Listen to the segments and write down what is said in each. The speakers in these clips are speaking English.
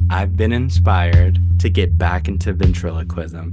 I've been inspired to get back into ventriloquism.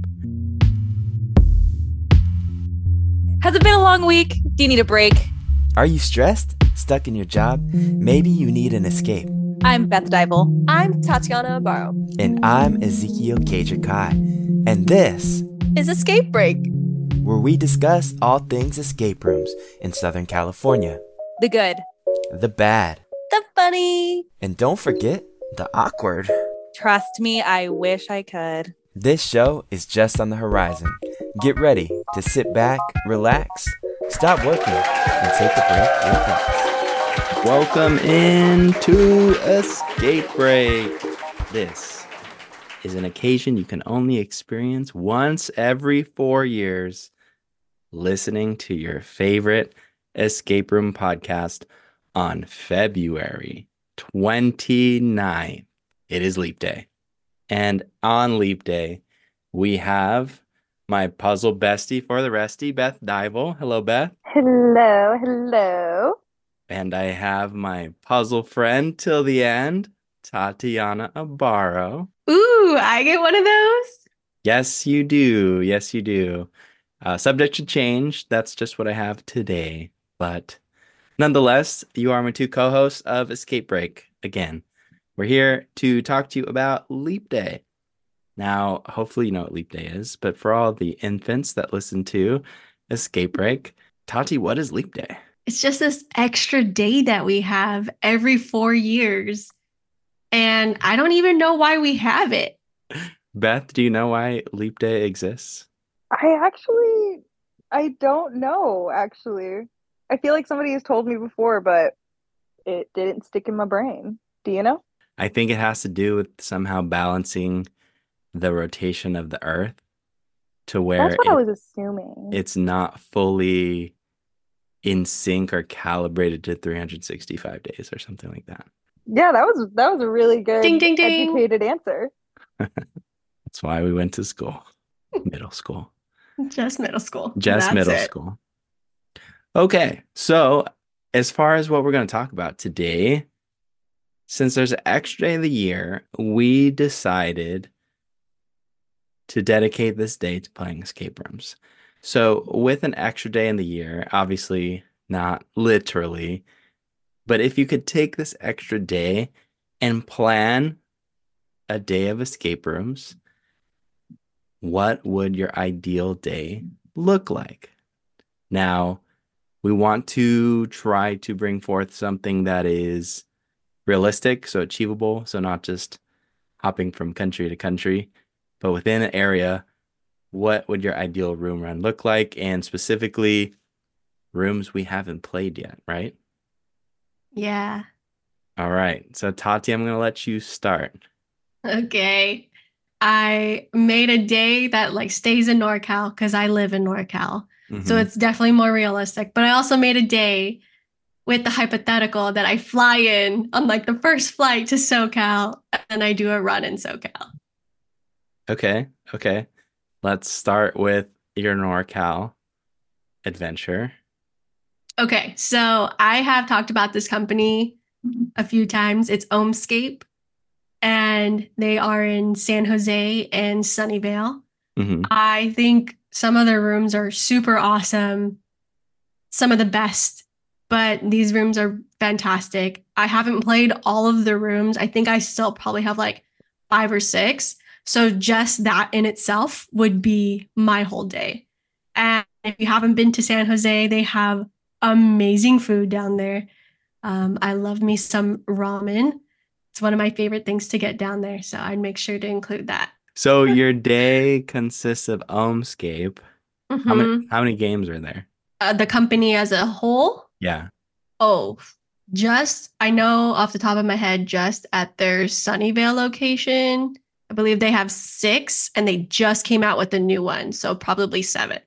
Has it been a long week? Do you need a break? Are you stressed? Stuck in your job? Maybe you need an escape. I'm Beth Dybel. I'm Tatiana Abaro. And I'm Ezekiel Kajakai. And this is Escape Break, where we discuss all things escape rooms in Southern California. The good, the bad, the funny, and don't forget the awkward. Trust me, I wish I could. This show is just on the horizon. Get ready to sit back, relax, stop working, and take a break with us. Welcome into Escape Break. This is an occasion you can only experience once every 4 years, listening to your favorite escape room podcast on February 29th. It is Leap Day. And on Leap Day, we have my puzzle bestie for the resty, Beth Dybel. Hello, Beth. Hello. And I have my puzzle friend till the end, Tatiana Abaro. Ooh, I get one of those? Yes, you do. Yes, you do. Subject to change. That's just what I have today. But nonetheless, you are my two co-hosts of Escape Break. Again, we're here to talk to you about Leap Day. Now, hopefully you know what Leap Day is, but for all the infants that listen to Escape Break, Tati, what is Leap Day? It's just this extra day that we have every 4 years. And I don't even know why we have it. Beth, do you know why Leap Day exists? I don't know, actually. I feel like somebody has told me before, but it didn't stick in my brain. Do you know? I think it has to do with somehow balancing the rotation of the Earth to where That's what I was assuming. It's not fully in sync or calibrated to 365 days or something like that. Yeah, that was a really good ding, ding, ding. educated answer. That's why we went to school. Middle school. Just middle school. Just middle school. Okay, so as far as what we're going to talk about today, since there's an extra day of the year, we decided to dedicate this day to playing escape rooms. So with an extra day in the year, obviously not literally, but if you could take this extra day and plan a day of escape rooms, what would your ideal day look like? Now, we want to try to bring forth something that is realistic, so achievable, so not just hopping from country to country, but within an area. What would your ideal room run look like? And specifically, rooms we haven't played yet, right? Yeah. All right. So, Tati, I'm going to let you start. Okay. I made a day that stays in NorCal because I live in NorCal. Mm-hmm. So it's definitely more realistic. But I also made a day with the hypothetical that I fly in on the first flight to SoCal and I do a run in SoCal. Okay. Let's start with your NorCal adventure. Okay, so I have talked about this company a few times. It's Omscape, and they are in San Jose and Sunnyvale. Mm-hmm. I think some of their rooms are super awesome, some of the best, but these rooms are fantastic. I haven't played all of the rooms. I think I still probably have 5 or 6. So just that in itself would be my whole day. And if you haven't been to San Jose, they have amazing food down there. I love me some ramen. It's one of my favorite things to get down there. So I'd make sure to include that. So your day consists of Omscape. Mm-hmm. How many games are there? The company as a whole? Yeah. Oh, I know off the top of my head, just at their Sunnyvale location, I believe they have 6 and they just came out with a new one. So probably 7.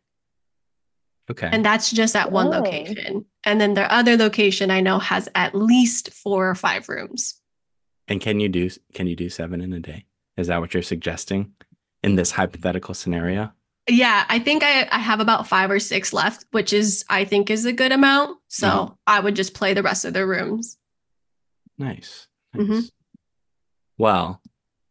Okay. And that's just at one location. And then their other location I know has at least 4 or 5 rooms. And can you do 7 in a day? Is that what you're suggesting in this hypothetical scenario? Yeah, I think I have about 5 or 6 left, which I think is a good amount. So I would just play the rest of their rooms. Nice. Mm-hmm. Well,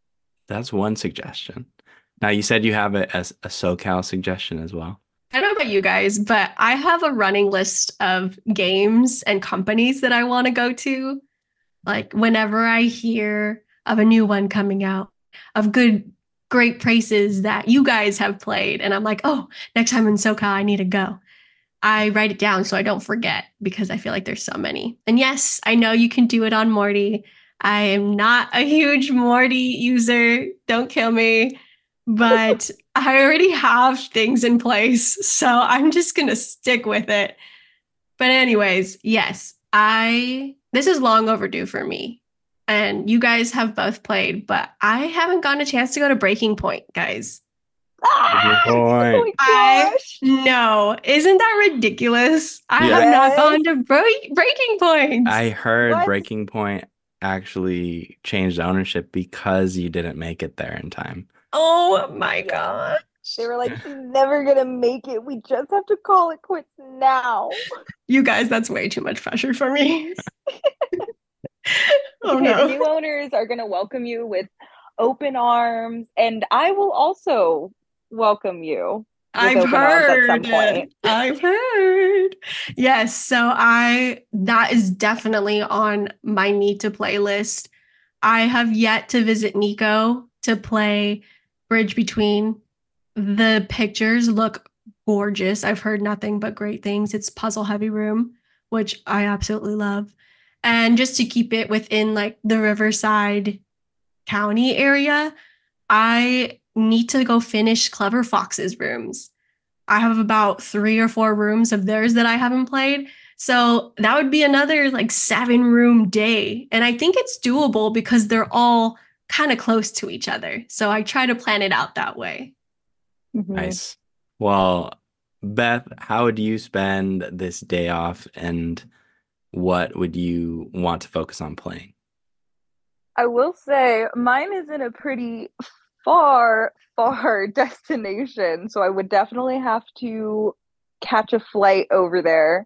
That's one suggestion. Now, you said you have a SoCal suggestion as well. I don't know about you guys, but I have a running list of games and companies that I want to go to. Like whenever I hear of a new one coming out, of great places that you guys have played, and I'm like, oh, next time in SoCal, I need to go. I write it down so I don't forget because I feel like there's so many. And yes, I know you can do it on Morty. I am not a huge Morty user. Don't kill me. But I already have things in place. So I'm just going to stick with it. But anyways, yes, this is long overdue for me. And you guys have both played, but I haven't gotten a chance to go to Breaking Point, guys. Ah! Good Oh point. my gosh. No, isn't that ridiculous? I Yeah. have not Yes. gone to Breaking Point. I heard What? Breaking Point actually changed ownership because you didn't make it there in time. Oh my Yeah. God. They were like, she's never gonna make it. We just have to call it quits now. You guys, that's way too much pressure for me. Oh Okay, the no. new owners are gonna welcome you with open arms, and I will also welcome you with I've open arms at some heard. point. I've heard. Yes, so that is definitely on my need to play list. I have yet to visit Nico to play Bridge Between. The pictures look gorgeous. I've heard nothing but great things. It's puzzle heavy room, which I absolutely love. And just to keep it within like the Riverside County area, I need to go finish Clever Fox's rooms. I have about 3 or 4 rooms of theirs that I haven't played. So that would be another like 7-room day. And I think it's doable because they're all kind of close to each other. So I try to plan it out that way. Mhm. Nice. Well, Beth, how would you spend this day off, and what would you want to focus on playing? I will say mine is in a pretty far, far destination, so I would definitely have to catch a flight over there.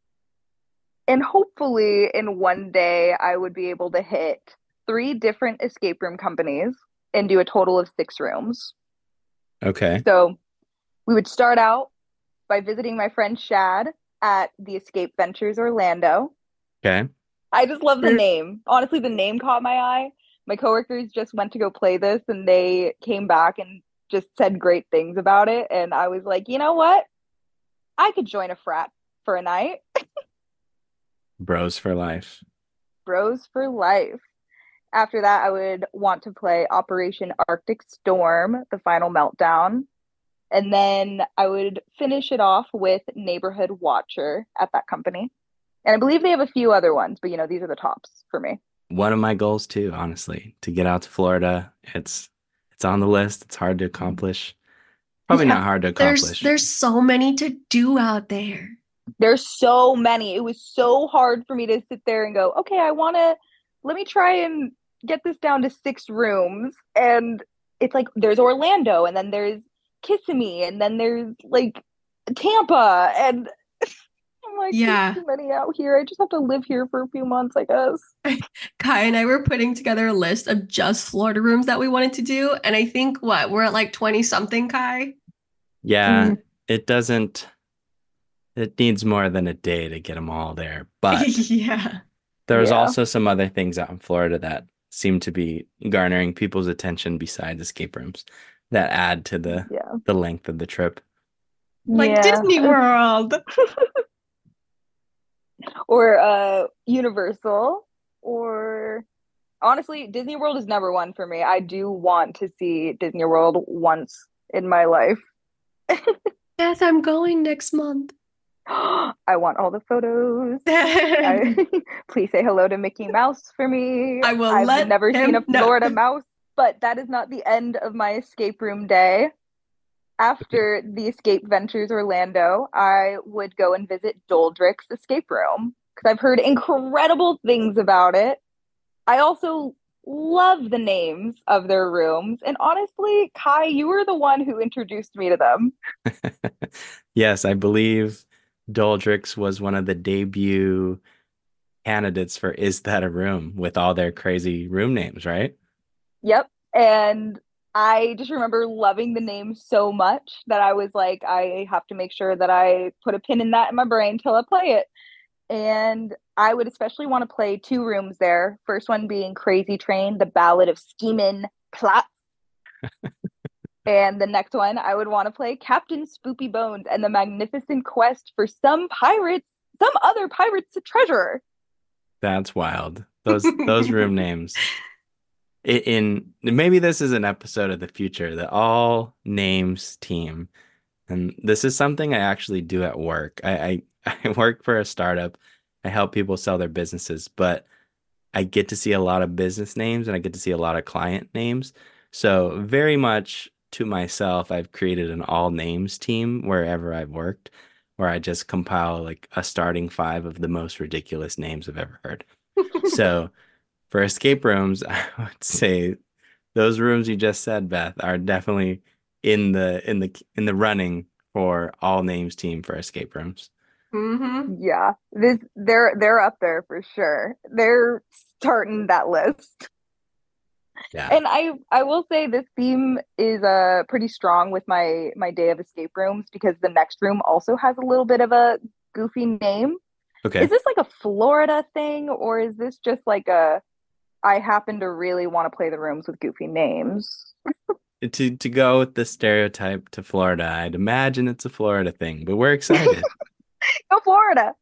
And hopefully, in one day, I would be able to hit 3 different escape room companies and do a total of 6 rooms. Okay. So we would start out by visiting my friend Shad at the Escape Ventures Orlando. Okay. I just love the Mm. name. Honestly, the name caught my eye. My coworkers just went to go play this and they came back and just said great things about it. And I was like, you know what? I could join a frat for a night. Bros for life. Bros for life. After that, I would want to play Operation Arctic Storm, the final meltdown. And then I would finish it off with Neighborhood Watcher at that company. And I believe they have a few other ones, but these are the tops for me. One of my goals too, honestly, to get out to Florida. It's on the list. It's hard to accomplish. Probably Yeah. not hard to accomplish. There's so many to do out there. There's so many. It was so hard for me to sit there and go, okay, let me try and get this down to 6 rooms. And it's like, there's Orlando, and then there's Kissimmee, and then there's like Tampa. And I'm like, Yeah. there's too many out here. I just have to live here for a few months, I guess. Kai and I were putting together a list of just Florida rooms that we wanted to do. And I think we're at like 20 something, Kai. Yeah, it needs more than a day to get them all there. But Yeah. there's Yeah. also some other things out in Florida that seem to be garnering people's attention besides escape rooms that add to Yeah. the length of the trip. Like Yeah. Disney World. Or Universal, or honestly, Disney World is number one for me. I do want to see Disney World once in my life. Beth, I'm going next month. I want all the photos. I Please say hello to Mickey Mouse for me. I will I've let never seen a him know. Florida mouse, but that is not the end of my escape room day. After the Escape Ventures Orlando, I would go and visit Doldrick's escape room because I've heard incredible things about it. I also love the names of their rooms. And honestly, Kai, you were the one who introduced me to them. Yes, I believe Doldricks was one of the debut candidates for Is That a Room with all their crazy room names, right? Yep. And I just remember loving the name so much that I was like, I have to make sure that I put a pin in that in my brain till I play it. And I would especially want to play two rooms there. First one being Crazy Train, the Ballad of Schemin' Plot. And the next one, I would want to play Captain Spoopy Bones and the Magnificent Quest for some other pirate's treasure. That's wild. Those room names. In maybe this is an episode of the future, the all names team. And this is something I actually do at work. I work for a startup. I help people sell their businesses, but I get to see a lot of business names and I get to see a lot of client names. So very much to myself, I've created an all names team wherever I've worked, where I just compile like a starting 5 of the most ridiculous names I've ever heard. So for escape rooms, I would say those rooms you just said, Beth, are definitely in the running for all names team for escape rooms. Mm-hmm. Yeah, they're up there for sure. They're starting that list. Yeah. And I will say this theme is pretty strong with my day of escape rooms because the next room also has a little bit of a goofy name. Okay. Is this like a Florida thing or is this just like I happen to really want to play the rooms with goofy names? To go with the stereotype to Florida, I'd imagine it's a Florida thing, but we're excited. Go Florida.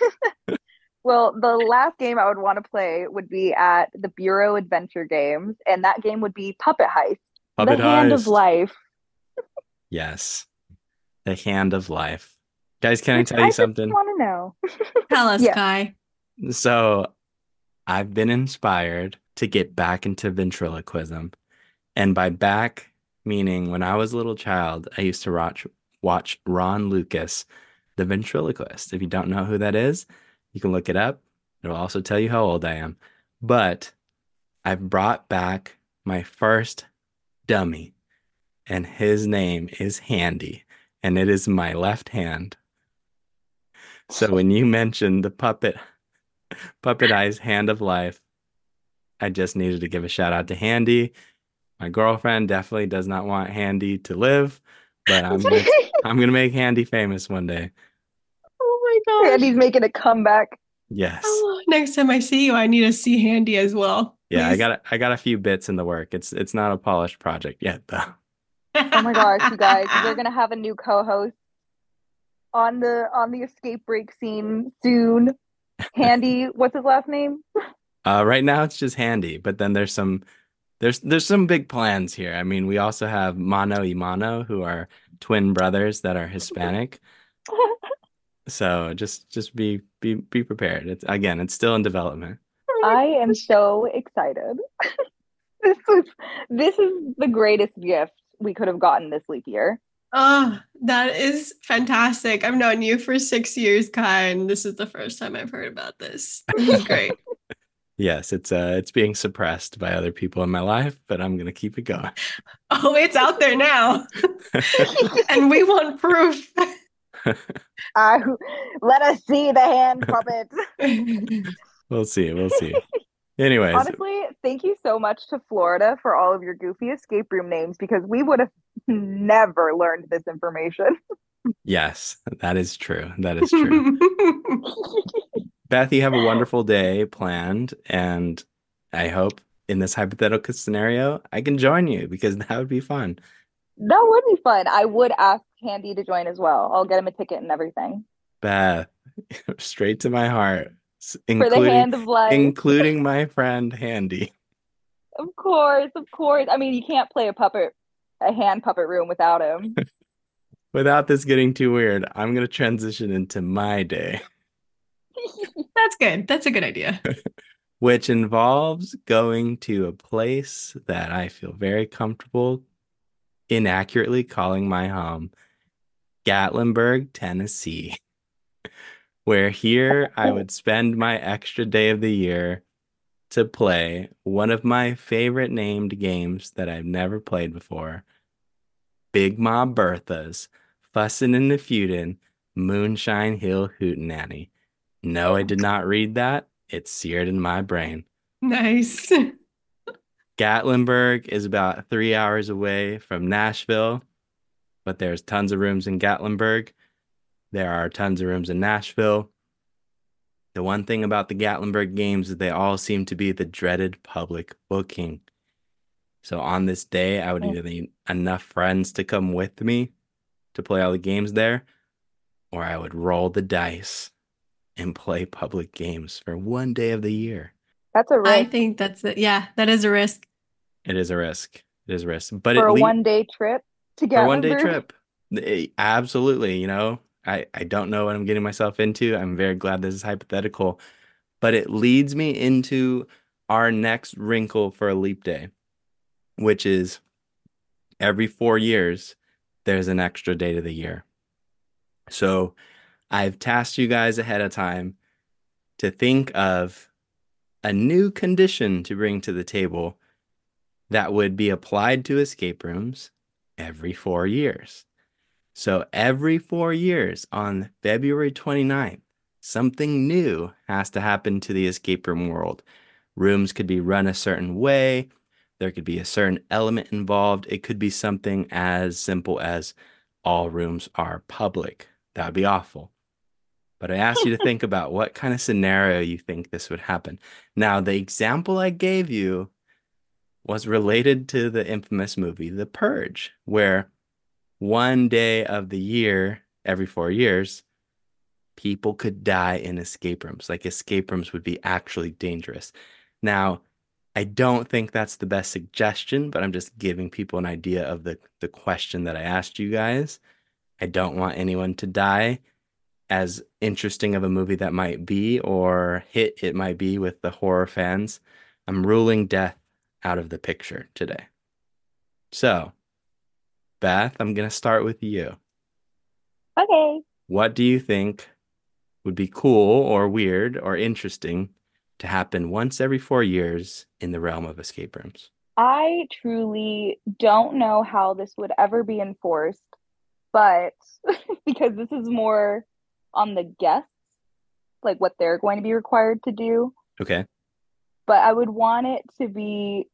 Well, the last game I would want to play would be at the Bureau Adventure Games, and that game would be Puppet Heist. Puppet The Hand of Heist. Life. Yes. The Hand of Life. Guys, can I Which tell you just something? want to know. Tell us, Yeah. Kai. So I've been inspired to get back into ventriloquism. And by back, meaning when I was a little child, I used to watch Ron Lucas, the ventriloquist. If you don't know who that is, you can look it up. It'll also tell you how old I am. But I've brought back my first dummy, and his name is Handy, and it is my left hand. So when you mentioned the Puppet Eyes Hand of Life, I just needed to give a shout out to Handy. My girlfriend definitely does not want Handy to live, but I'm gonna make Handy famous one day. Oh my gosh. Andy's making a comeback. Yes. Oh, next time I see you, I need to see Handy as well. Yeah, Please. I got a few bits in the work. It's not a polished project yet, though. Oh my gosh, you guys, we're gonna have a new co-host on the escape break scene soon. Handy, what's his last name? Right now it's just Handy, but then there's some big plans here. I mean, we also have Mano y Mano, who are twin brothers that are Hispanic. So just be prepared. It's still in development. I am so excited. This is the greatest gift we could have gotten this leap year. Oh, that is fantastic. I've known you for 6 years, Kai, and this is the first time I've heard about this. This is great. Yes, it's being suppressed by other people in my life, but I'm gonna keep it going. Oh, it's out there now. And we want proof. Let us see the hand puppet. We'll see. Anyways, honestly, thank you so much to Florida for all of your goofy escape room names because we would have never learned this information. yes, that is true. Beth, you have a wonderful day planned, and I hope in this hypothetical scenario I can join you because that would be fun. That would be fun. I would ask Handy to join as well. I'll get him a ticket and everything. Beth, straight to my heart. For the Hand of Life. Including my friend Handy. Of course. I mean, you can't play a hand puppet room without him. Without this getting too weird, I'm going to transition into my day. That's good. That's a good idea. Which involves going to a place that I feel very comfortable inaccurately calling my home, Gatlinburg, Tennessee. Where here I would spend my extra day of the year to play one of my favorite named games that I've never played before, Big Ma Bertha's Fussin' and the Feudin' Moonshine Hill Hootenanny. No, I did not read that. It's seared in my brain. Nice. Gatlinburg is about 3 hours away from Nashville, but there's tons of rooms in Gatlinburg. There are tons of rooms in Nashville. The one thing about the Gatlinburg games is they all seem to be the dreaded public booking. So on this day, I would either need enough friends to come with me to play all the games there, or I would roll the dice and play public games for one day of the year. That's a I risk think that's it. Yeah, that is a risk. It is a risk. It is a risk. But for at a least one-day trip to for a one-day Gatlinburg. trip. Absolutely, I don't know what I'm getting myself into. I'm very glad this is hypothetical, but it leads me into our next wrinkle for a leap day, which is every 4 years, there's an extra date of the year. So I've tasked you guys ahead of time to think of a new condition to bring to the table that would be applied to escape rooms every 4 years. So every 4 years on February 29th, something new has to happen to the escape room world. Rooms could be run a certain way. There could be a certain element involved. It could be something as simple as all rooms are public. That would be awful. But I asked you to think about what kind of scenario you think this would happen. Now, the example I gave you was related to the infamous movie The Purge, where one day of the year, every 4 years, people could die in escape rooms. Like escape rooms would be actually dangerous. Now, I don't think that's the best suggestion, but I'm just giving people an idea of the question that I asked you guys. I don't want anyone to die. As interesting of a movie that might be, or hit it might be with the horror fans, I'm ruling death out of the picture today. So, Beth, I'm going to start with you. Okay. What do you think would be cool or weird or interesting to happen once every 4 years in the realm of escape rooms? I truly don't know how this would ever be enforced, but because this is more on the guests, like what they're going to be required to do. Okay. But I would want it to be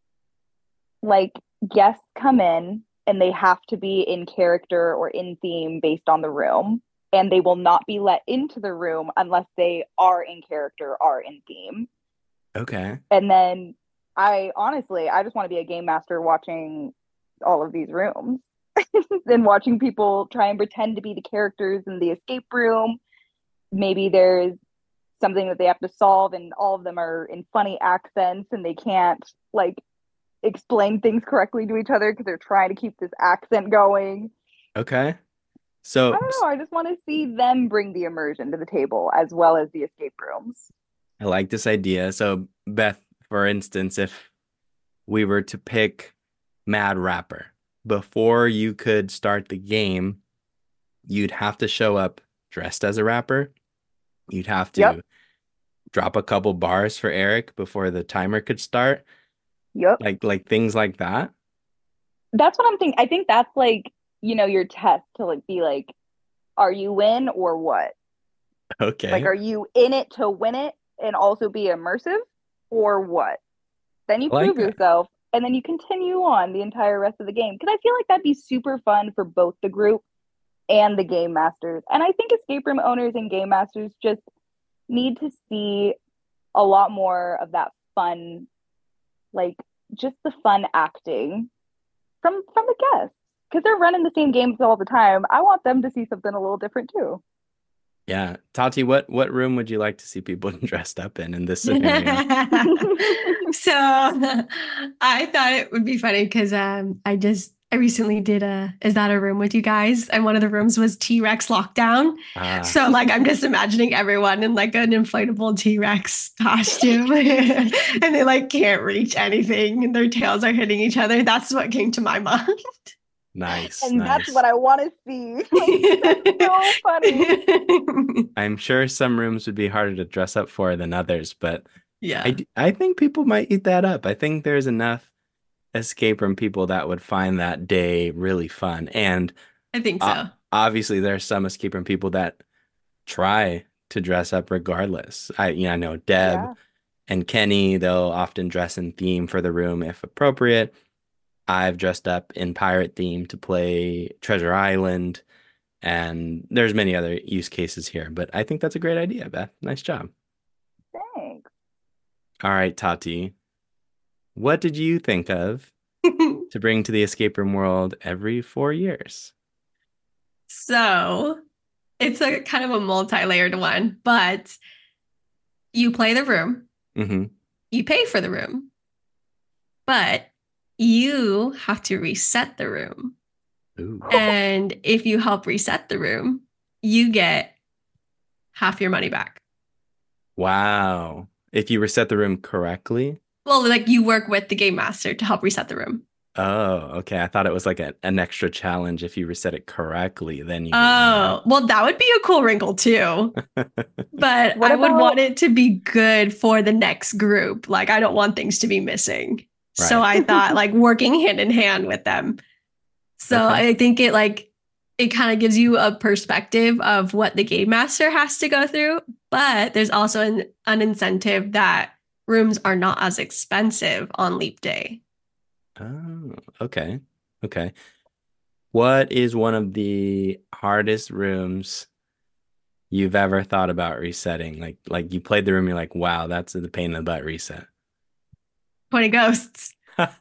like guests come in and they have to be in character or in theme based on the room, and they will not be let into the room unless they are in character or in theme. Okay. And then I just want to be a game master watching all of these rooms and watching people try and pretend to be the characters in the escape room. Maybe there's something that they have to solve and all of them are in funny accents and they can't like explain things correctly to each other because they're trying to keep this accent going. Okay. I So, don't know. I just want to see them bring the immersion to the table as well as the escape rooms. I like this idea. So, Beth, for instance, if we were to pick Mad Rapper, before you could start the game, you'd have to show up dressed as a rapper. You'd have to Yep. drop a couple bars for Eric before the timer could start. Yep. Like things like that. That's what I'm thinking. I think that's like, your test to like be like, are you in or what? Okay. Like, are you in it to win it and also be immersive or what? Then you I like prove that. yourself and then you continue on the entire rest of the game. Because I feel like that'd be super fun for both the group and the game masters. And I think escape room owners and game masters just need to see a lot more of that fun, like just the fun acting from the guests. Because they're running the same games all the time. I want them to see something a little different too. Yeah. Tati, what room would you like to see people dressed up in this scenario? So I thought it would be funny because I recently did Is That a Room with you guys? And one of the rooms was T-Rex lockdown. So like I'm just imagining everyone in like an inflatable T-Rex costume and they like can't reach anything and their tails are hitting each other. That's what came to my mind. Nice. And nice. that's what I want to see. Like, that's so funny. I'm sure some rooms would be harder to dress up for than others, but Yeah. I think people might eat that up. I think there's enough escape room people that would find that day really fun. And I think so. Obviously, there are some escape room people that try to dress up regardless. I know Deb, Yeah. And Kenny, they'll often dress in theme for the room if appropriate. I've dressed up in pirate theme to play Treasure Island, and there's many other use cases here, but I think that's a great idea, Beth. Nice job. Thanks. All right, Tati, what did you think of to bring to the escape room world every 4 years? So it's a kind of a multi-layered one, but you play the room, Mm-hmm. you pay for the room, but you have to reset the room. Ooh. And if you help reset the room, you get half your money back. Wow. If you reset the room correctly? Well, like you work with the game master to help reset the room. Oh, okay. I thought it was like an extra challenge. If you reset it correctly, then you get Oh, well, that would be a cool wrinkle too. But What I would about- want it to be good for the next group. Like, I don't want things to be missing. So Right. I thought like working hand in hand with them. So Okay. I think it kind of gives you a perspective of what the game master has to go through. But there's also an incentive that rooms are not as expensive on Leap Day. Oh, okay. Okay. What is one of the hardest rooms you've ever thought about resetting? Like you played the room, you're like, wow, that's the pain in the butt reset. 20 ghosts.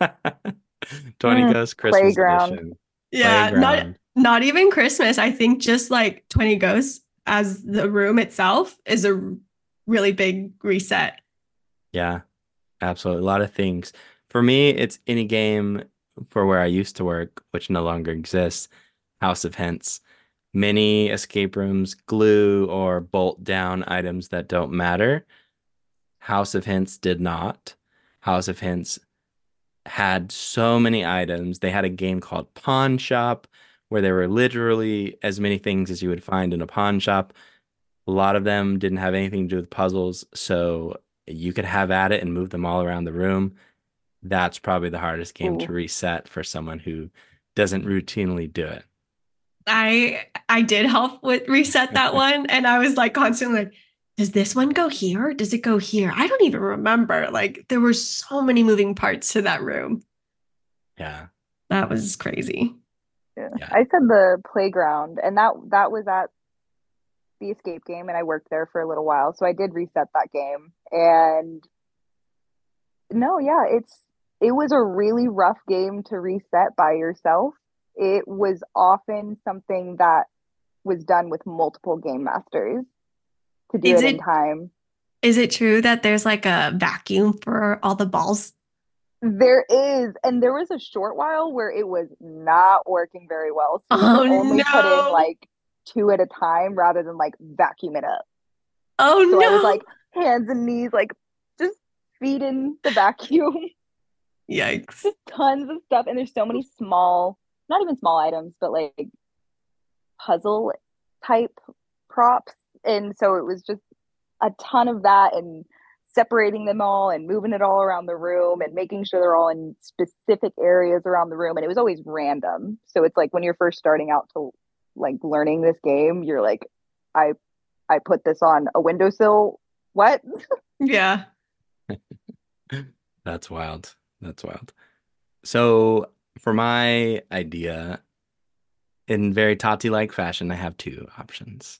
20 Ghost Christmas Playground. edition. Yeah, Playground. not even Christmas. I think just like 20 ghosts as the room itself is a really big reset. Yeah, absolutely. A lot of things. For me, it's any game for where I used to work, which no longer exists, House of Hints. Many escape rooms glue or bolt down items that don't matter. House of Hints did not. House of Hints had so many items. They had a game called Pawn Shop, where there were literally as many things as you would find in a pawn shop. A lot of them didn't have anything to do with puzzles, so you could have at it and move them all around the room. That's probably the hardest game to Ooh. reset for someone who doesn't routinely do it. I did help with reset that one, and I was like constantly like, does this one go here? Does it go here? I don't even remember. Like there were so many moving parts to that room. Yeah. That was crazy. Yeah. Yeah. I said the playground, and that was at the escape game, and I worked there for a little while, so I did reset that game. And no, yeah, it was a really rough game to reset by yourself. It was often something that was done with multiple game masters to do Is it in it- time. Is it true that there's like a vacuum for all the balls? There is, and there was a short while where it was not working very well. So you Oh, could only put in no. like two at a time rather than like vacuum it up. Oh So no. I was like hands and knees, like just feeding the vacuum. Yikes. Just tons of stuff. And there's so many small, not even small items, but like puzzle type props. And so it was just a ton of that, and separating them all and moving it all around the room and making sure they're all in specific areas around the room. And it was always random. So it's like when you're first starting out to like learning this game, you're like, I put this on a windowsill. What? Yeah. That's wild. That's wild. So for my idea, in very Tati-like fashion, I have two options.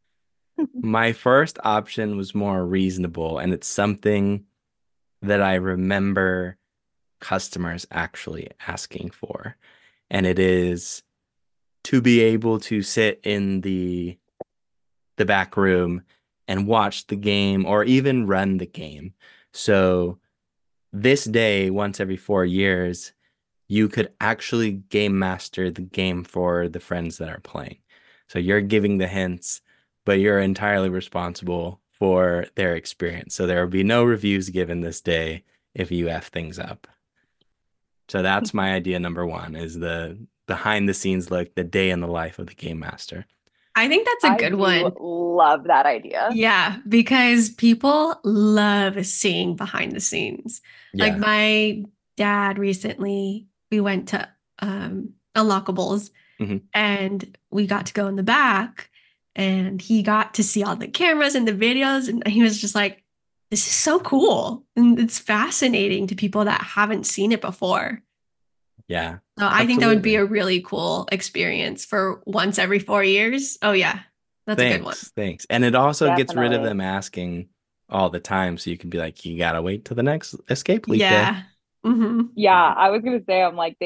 My first option was more reasonable, and it's something that I remember customers actually asking for. And it is to be able to sit in the back room and watch the game or even run the game. So this day, once every 4 years, you could actually game master the game for the friends that are playing. So you're giving the hints, but you're entirely responsible for their experience. So there will be no reviews given this day if you F things up. So that's my idea number one, is the behind the scenes look, the day in the life of the game master. I think that's a I good do one. love that idea. Yeah, because people love seeing behind the scenes. Like Yeah. my dad recently, we went to Unlockables Mhm. and we got to go in the back and he got to see all the cameras and the videos and he was just like, this is so cool. And it's fascinating to people that haven't seen it before. Yeah, So I think that would be absolutely. a really cool experience for once every 4 years. Oh, yeah. That's a good one. Thanks. And it also gets rid of Definitely. them asking all the time. So you can be like, you gotta wait till the next escape week day. Yeah. Hmm. Yeah, Yeah. I was gonna say, I'm like,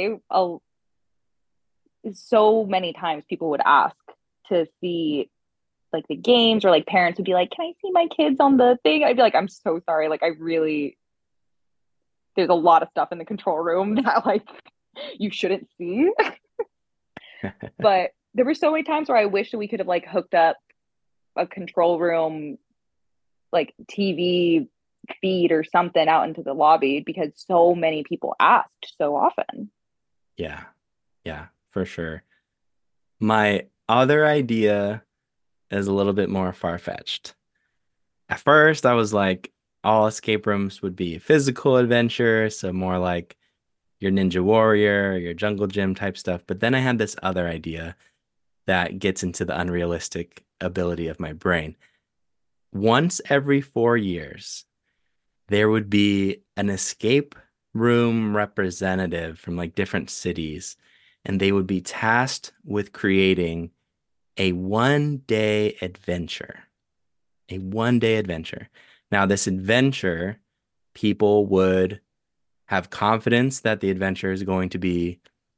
so many times people would ask to see like the games, or like parents would be like, "Can I see my kids on the thing?" I'd be like, "I'm so sorry. Like, I really, there's a lot of stuff in the control room that like you shouldn't see." But there were so many times where I wish that we could have like hooked up a control room, like TV feed or something out into the lobby, because so many people asked so often. Yeah. Yeah, for sure. My other idea is a little bit more far-fetched. At first, I was like, all escape rooms would be physical adventure, so more like your Ninja Warrior, your Jungle Gym type stuff. But then I had this other idea that gets into the unrealistic ability of my brain. Once every 4 years, there would be an escape room representative from like different cities, and they would be tasked with creating a 1 day adventure. A 1 day adventure. Now, this adventure, people would have confidence that the adventure is going to be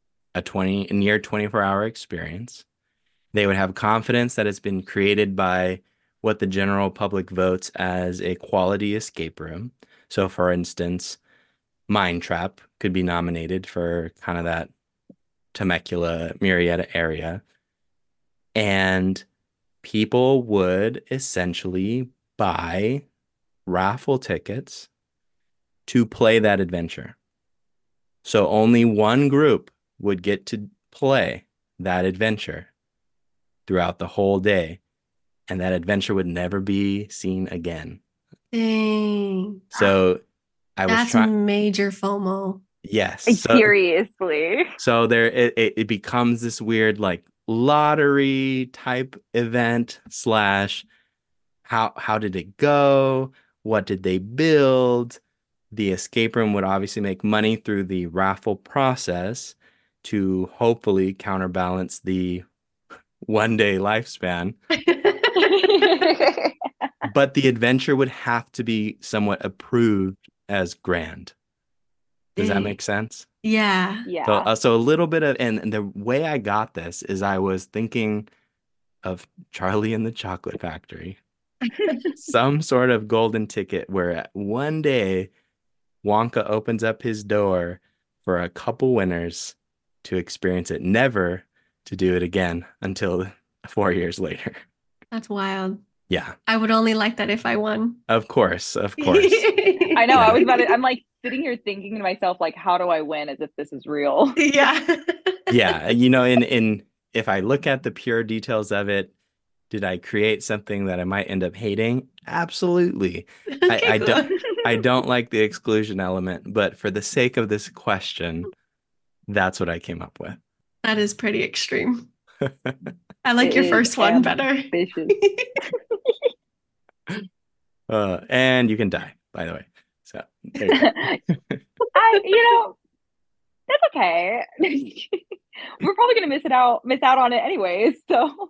a near 24-hour experience. They would have confidence that it's been created by what the general public votes as a quality escape room. So, for instance, Mine Trap could be nominated for kind of that Temecula, Murrieta area. And people would essentially buy raffle tickets to play that adventure. So only one group would get to play that adventure throughout the whole day, and that adventure would never be seen again. Dang. So I was That's trying, major FOMO. yes. Like, So seriously. there it becomes this weird like lottery type event slash how did it go? What did they build? The escape room would obviously make money through the raffle process to hopefully counterbalance the 1 day lifespan. But the adventure would have to be somewhat approved as grand. Does that Dang. make sense? Yeah. So, Yeah. so a little bit of, and the way I got this is I was thinking of Charlie and the Chocolate Factory, some sort of golden ticket where 1 day Wonka opens up his door for a couple winners to experience it, never to do it again until 4 years later. That's wild. Yeah, I would only like that if I won. of course, of course. I know. I Yeah. was about to, I'm like sitting here thinking to myself, like, how do I win as if this is real? Yeah. Yeah, in if I look at the pure details of it, did I create something that I might end up hating? Absolutely. I, Okay, I don't cool. I don't like the exclusion element, but for the sake of this question, that's what I came up with. That is pretty extreme. I like It your is first one better. ambitious. And you can die, by the way. So there you go. That's okay. We're probably gonna miss out on it anyways. So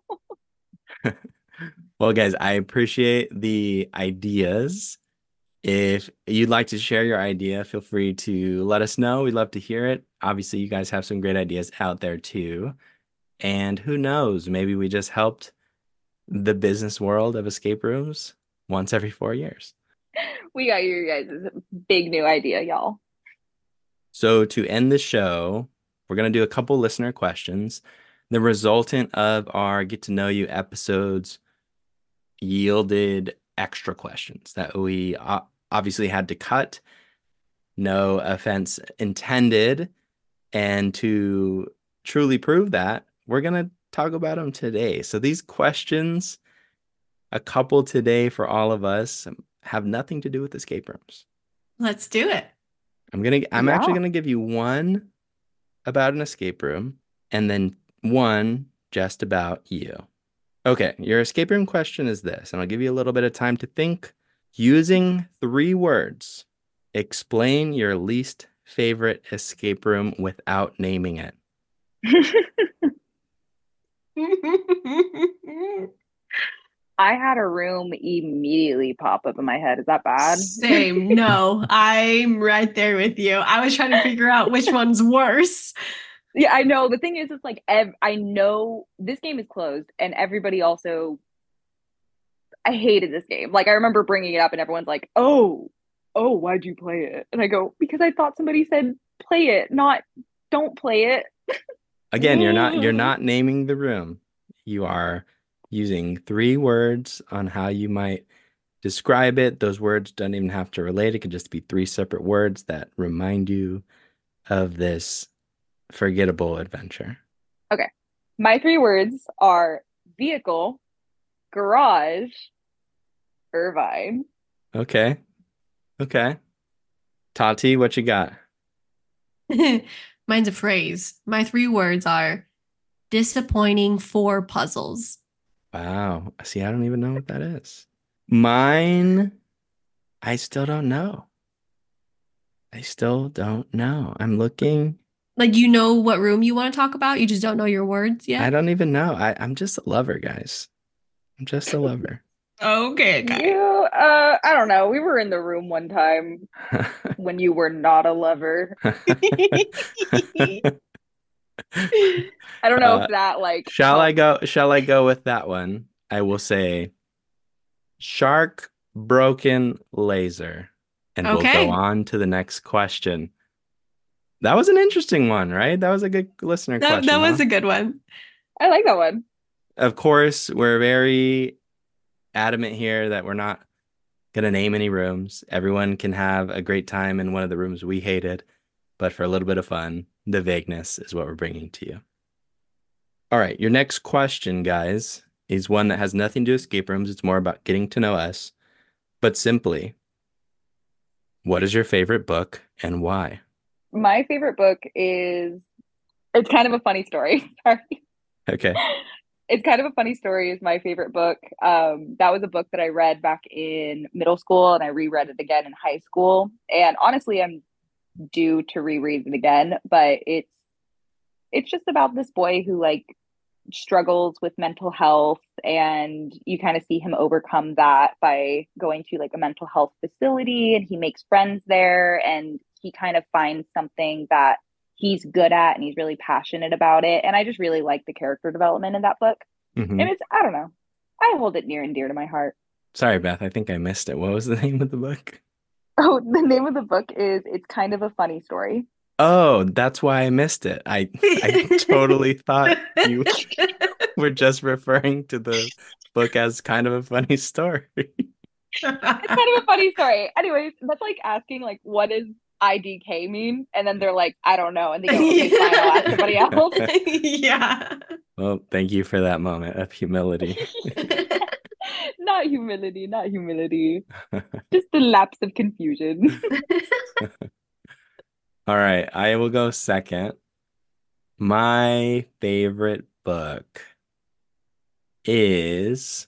Well, guys, I appreciate the ideas. If you'd like to share your idea, feel free to let us know. We'd love to hear it. Obviously, you guys have some great ideas out there too. And who knows, maybe we just helped the business world of escape rooms once every 4 years. we got you guys' big new idea, y'all. So to end the show, we're going to do a couple listener questions. The resultant of our Get to Know You episodes yielded extra questions that we obviously had to cut. No offense intended. And to truly prove that, we're going to talk about them today. So these questions, a couple today for all of us, have nothing to do with escape rooms. Let's do it. I'm actually gonna give you one about an escape room and then one just about you. Okay, your escape room question is this, and I'll give you a little bit of time to think. Using 3 words, explain your least favorite escape room without naming it. I had a room immediately pop up in my head. Is that bad? Same. No, I'm right there with you. I was trying to figure out which one's worse. Yeah, I know. The thing is, it's like I know this game is closed, and everybody also. I hated this game. Like I remember bringing it up, and everyone's like, "Oh, why'd you play it?" And I go, "Because I thought somebody said play it, not don't play it." Again, you're not naming the room. You are using 3 words on how you might describe it. Those words don't even have to relate. It could just be 3 separate words that remind you of this forgettable adventure. Okay. My 3 words are vehicle, garage, Irvine. Okay. Tati, what you got? Mine's a phrase. My 3 words are disappointing 4 puzzles. Wow. See, I don't even know what that is. Mine, I still don't know. I'm looking. Like, you know what room you want to talk about? You just don't know your words yet? I don't even know. I'm just a lover, guys. I'm just a lover. Okay. I don't know. We were in the room one time when you were not a lover. I don't know if that like Shall I go with that one? I will say shark broken laser. And we'll go on to the next question. That was an interesting one, right? That was a good listener question. That was a good one. I like that one. Of course, we're very adamant here that we're not going to name any rooms. Everyone can have a great time in one of the rooms we hated. But for a little bit of fun, the vagueness is what we're bringing to you. All right, your next question, guys, is one that has nothing to do with escape rooms. It's more about getting to know us. But simply, what is your favorite book and why? My favorite book it's kind of a funny story. Sorry. Okay. It's kind of a funny story is my favorite book. That was a book that I read back in middle school and I reread it again in high school. And honestly, I'm due to reread it again, but it's just about this boy who like struggles with mental health and you kind of see him overcome that by going to like a mental health facility and he makes friends there and he kind of finds something that he's good at and he's really passionate about it and I just really like the character development in that book. And it's I don't know, I hold it near and dear to my heart. Sorry, Beth, I think I missed it. What was the name of the book? Oh, the name of the book is It's Kind of a Funny Story. Oh, that's why I missed it. I totally thought you were just referring to the book as kind of a funny story. It's kind of a funny story. Anyways, that's like asking like what does IDK mean? And then they're like, I don't know. And they go, okay, fine, I'll ask somebody else. Yeah. Well, thank you for that moment of humility. Not humility. Just a lapse of confusion. All right, I will go second. My favorite book is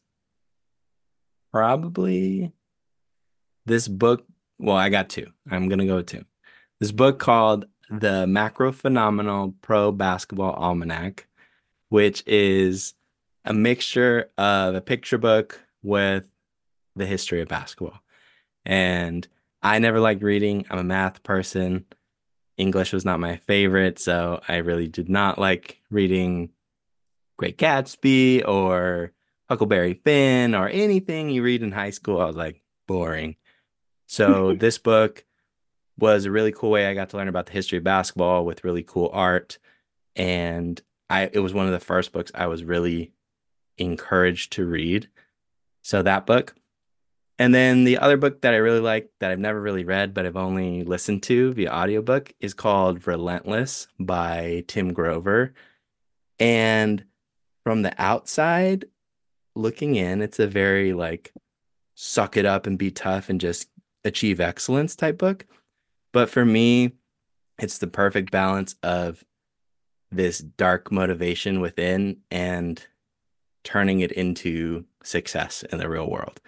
probably this book. Well, I got 2. I'm going to go with 2. This book called The Macrophenomenal Pro Basketball Almanac, which is a mixture of a picture book with the history of basketball. And I never liked reading. I'm a math person. English was not my favorite, so I really did not like reading Great Gatsby or Huckleberry Finn or anything you read in high school. I was like, boring. So this book was a really cool way I got to learn about the history of basketball with really cool art. And it was one of the first books I was really encouraged to read. So that book. And then the other book that I really like that I've never really read, but I've only listened to via audiobook is called Relentless by Tim Grover. And from the outside looking in, it's a very like suck it up and be tough and just achieve excellence type book. But for me, it's the perfect balance of this dark motivation within and turning it into success in the real world.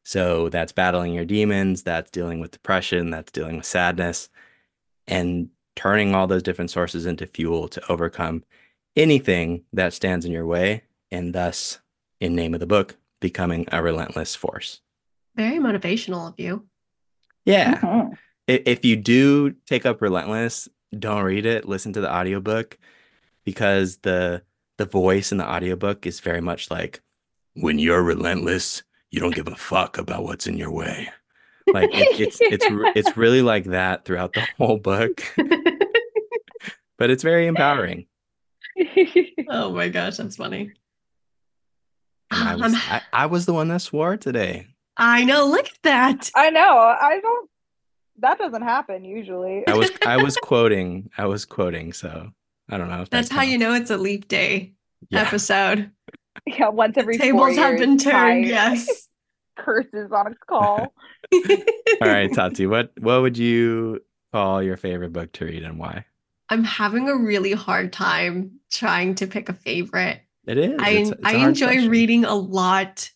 So that's battling your demons, that's dealing with depression, that's dealing with sadness, and turning all those different sources into fuel to overcome anything that stands in your way, and thus, in name of the book, becoming a relentless force. Very motivational of you. Yeah. Mhm. If you do take up Relentless, don't read it, listen to the audiobook, because the voice in the audiobook is very much like, when you're relentless, you don't give a fuck about what's in your way. Like it's really like that throughout the whole book, but it's very empowering. Oh my gosh, that's funny. And I'm, I was the one that swore today. I know, look at that. I know. I don't. That doesn't happen usually. I was quoting, so I don't know if That's that how you counts. know it's a leap day Yeah. episode. Yeah, once every 4 Tables have years, been turned, Ty yes. curses on a call. All right, Tati, what would you call your favorite book to read and why? I'm having a really hard time trying to pick a favorite. It is. It's I a hard enjoy question. reading a lot.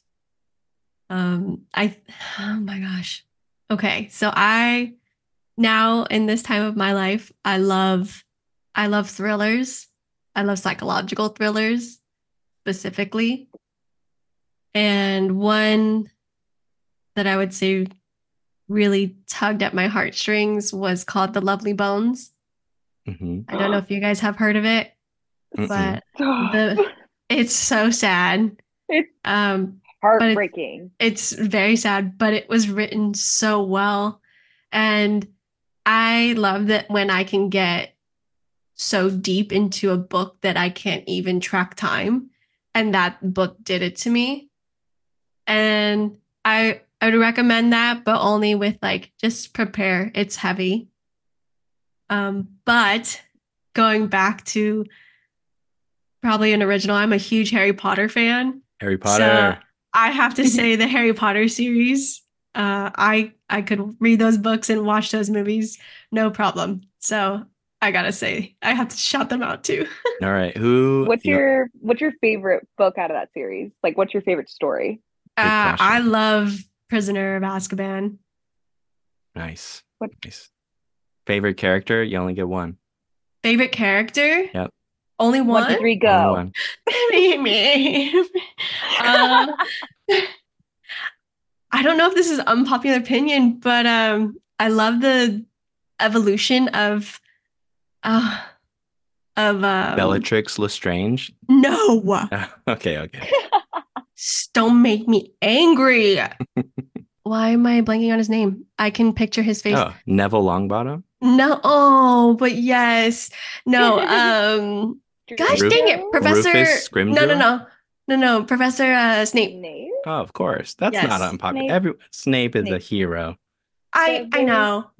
Oh my gosh. Okay, so I now in this time of my life, I love thrillers. I love psychological thrillers specifically. And one that I would say really tugged at my heartstrings was called The Lovely Bones. Mhm. I don't know if you guys have heard of it, Mm-mm. but it's so sad. It's But heartbreaking. it's very sad, but it was written so well. And I love that when I can get so deep into a book that I can't even track time. And that book did it to me. And I would recommend that, but only with like, just prepare. It's heavy. But going back to probably an original, I'm a huge Harry Potter fan. Harry So Potter. I have to say the Harry Potter series. I could read those books and watch those movies, no problem. So I gotta say, I have to shout them out too. All right. Who? What's your favorite book out of that series? Like, what's your favorite story? Good question. I love Prisoner of Azkaban. Nice. What- Nice. Favorite character? You only get one. Favorite character? Yep. Only one? 1, 2, 3, Only go. one. Me. I don't know if this is unpopular opinion, but I love the evolution of Bellatrix Lestrange. no. Okay. Don't make me angry. Why am I blanking on his name? I can picture his face. Oh, Neville Longbottom. No, oh, but yes. No, gosh dang it, Professor. Rufus Scrimgeour? No, Professor Snape. Snape? Oh, of course. That's Yes. not unpopular. Snape. Snape is a Snape. hero. I know.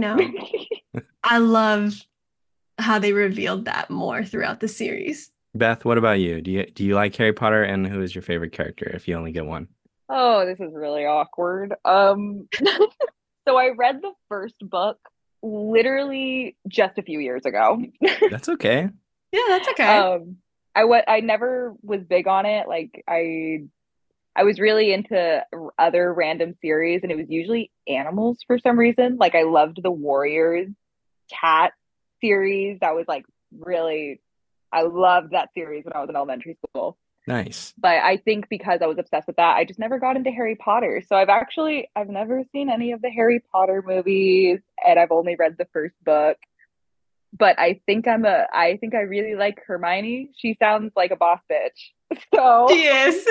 I love how they revealed that more throughout the series. Beth, what about you? Do you like Harry Potter, and who is your favorite character if you only get one? Oh, this is really awkward. So I read the first book literally just a few years ago. That's okay. Yeah, that's okay. I never was big on it. Like I was really into other random series, and it was usually animals for some reason. Like I loved the Warriors cat series. That was like really, I loved that series when I was in elementary school. Nice. But I think because I was obsessed with that, I just never got into Harry Potter. So I've never seen any of the Harry Potter movies, and I've only read the first book. But I think I really like Hermione. She sounds like a boss bitch. So Yes.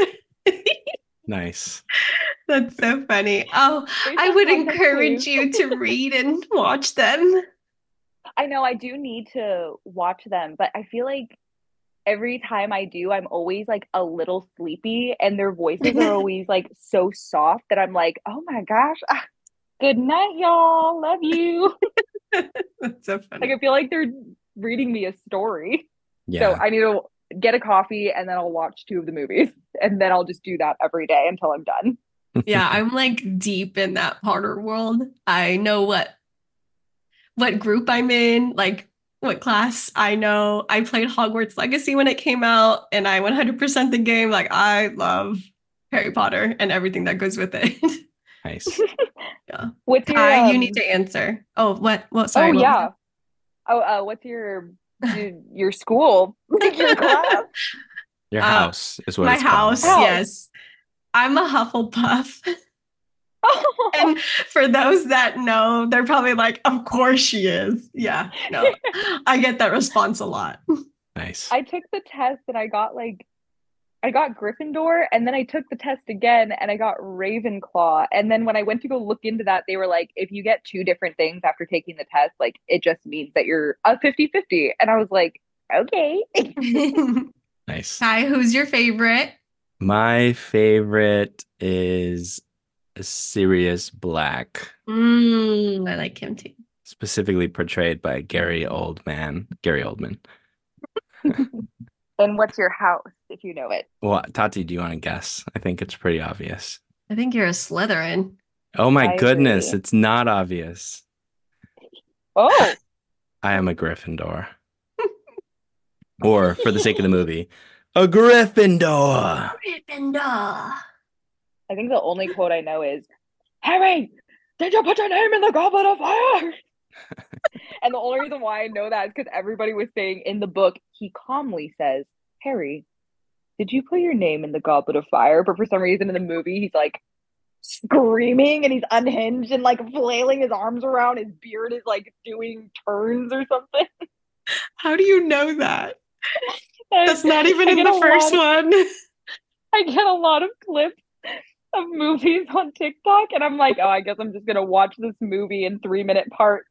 Nice. That's so funny. Oh, Based I on would context encourage clues. you to read and watch them. I know I do need to watch them, but I feel like every time I do, I'm always like a little sleepy, and their voices are always like so soft that I'm like, oh my gosh, good night, y'all. Love you. That's so funny. Like I feel like they're reading me a story. Yeah. So I need to get a coffee, and then I'll watch 2 of the movies, and then I'll just do that every day until I'm done. Yeah, I'm like deep in that Potter world. I know what group I'm in, like what class. I know I played Hogwarts Legacy when it came out, and I 100% the game. Like I love Harry Potter and everything that goes with it. Nice. Yeah. What's your Kai, you need to answer. Oh, what? Sorry. Oh what was yeah. it? What's your school? Like your class? Your house is what My it's called. house, House. yes. I'm a Hufflepuff. And for those that know, they're probably like, of course she is. Yeah, no, I get that response a lot. Nice. I took the test and I got Gryffindor, and then I took the test again and I got Ravenclaw. And then when I went to go look into that, they were like, if you get two different things after taking the test, like it just means that you're a 50-50. And I was like, okay. Nice. Kai, who's your favorite? My favorite is Sirius Black, I like him too. specifically portrayed by Gary Oldman. And what's your house, if you know it? Well, Tati, do you want to guess? I think it's pretty obvious. I think you're a Slytherin. Oh my I goodness, agree. it's not obvious. Oh, I am a Gryffindor. Or, for the sake of the movie, a Gryffindor. Gryffindor. I think the only quote I know is, Harry, did you put your name in the goblet of fire? And the only reason why I know that is because everybody was saying in the book, he calmly says, Harry, did you put your name in the goblet of fire? But for some reason in the movie, he's like screaming and he's unhinged and like flailing his arms around. His beard is like doing turns or something. How do you know that? That's not even I in get the a first lot one. I get a lot of clips of movies on TikTok, and I'm like, oh, I guess I'm just gonna watch this movie in 3-minute parts.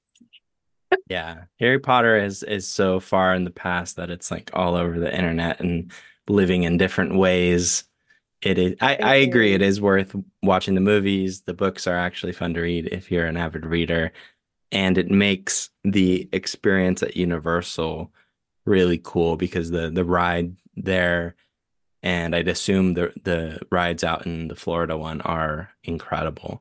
Yeah, Harry Potter is so far in the past that it's like all over the internet and living in different ways. It is. I agree. It is worth watching the movies. The books are actually fun to read if you're an avid reader, and it makes the experience at Universal really cool because the ride there, and I'd assume the rides out in the Florida one are incredible.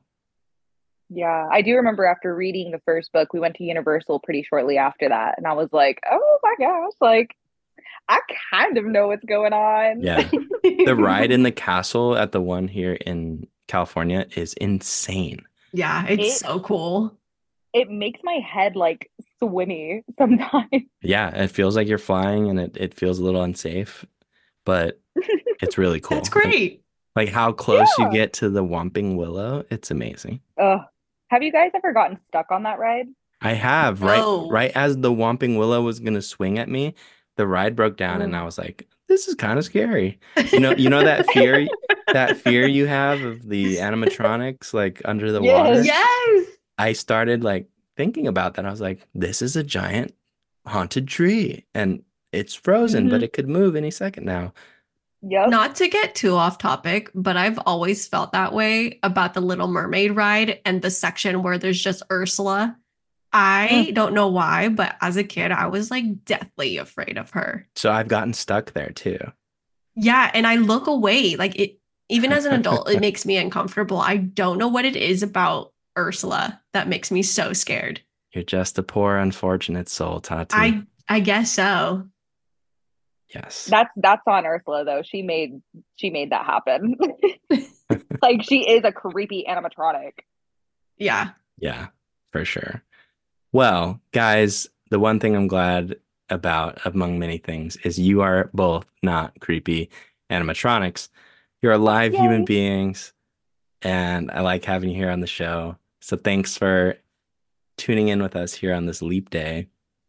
Yeah, I do remember after reading the first book, we went to Universal pretty shortly after that, and I was like, oh my gosh, like I kind of know what's going on. Yeah. The ride in the castle at the one here in California is insane. Yeah, it's so cool. It makes my head like swimmy sometimes. Yeah, it feels like you're flying and it feels a little unsafe, but it's really cool. That's great. Like how close you Yeah. get to the Whomping Willow, it's amazing. Have you guys ever gotten stuck on that ride? I have No. right as the Whomping Willow was gonna swing at me, the ride broke down and I was like, this is kind of scary. You know that fear you have of the animatronics like under the water? Yes. I started like thinking about that. I was like, this is a giant haunted tree and it's frozen, but it could move any second now. Yep. Not to get too off topic, but I've always felt that way about the Little Mermaid ride and the section where there's just Ursula. I don't know why, but as a kid, I was like deathly afraid of her. So I've gotten stuck there too. Yeah, and I look away. Like it, even as an adult, it makes me uncomfortable. I don't know what it is about Ursula that makes me so scared. You're just a poor, unfortunate soul, Tati. I guess so. Yes. That's on Ursula though. She made that happen. Like she is a creepy animatronic. Yeah. Yeah, for sure. Well, guys, the one thing I'm glad about, among many things, is you are both not creepy animatronics. You're alive human Yay. beings, and I like having you here on the show. So thanks for tuning in with us here on this leap day.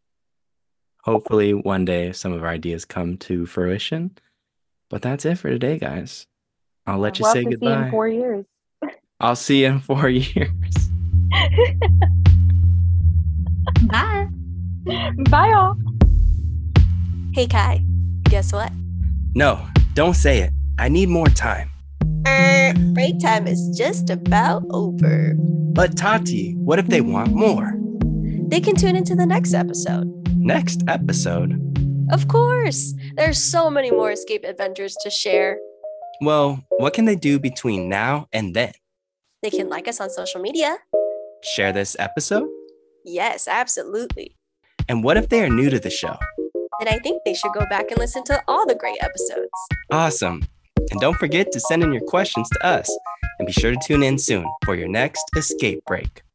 Hopefully one day some of our ideas come to fruition. But that's it for today, guys. I'll let you We'll say have to see you in goodbye. 4 years. I'll see you in 4 years. Bye. Bye y'all. Hey, Kai, guess what? No, don't say it. I need more time. Break time is just about over. But Tati, what if they want more? They can tune into the next episode. Next episode? Of course, there's so many more escape adventures to share. Well, what can they do between now and then? They can like us on social media. Share this episode? Yes, absolutely. And what if they are new to the show? Then I think they should go back and listen to all the great episodes. Awesome. And don't forget to send in your questions to us and be sure to tune in soon for your next escape break.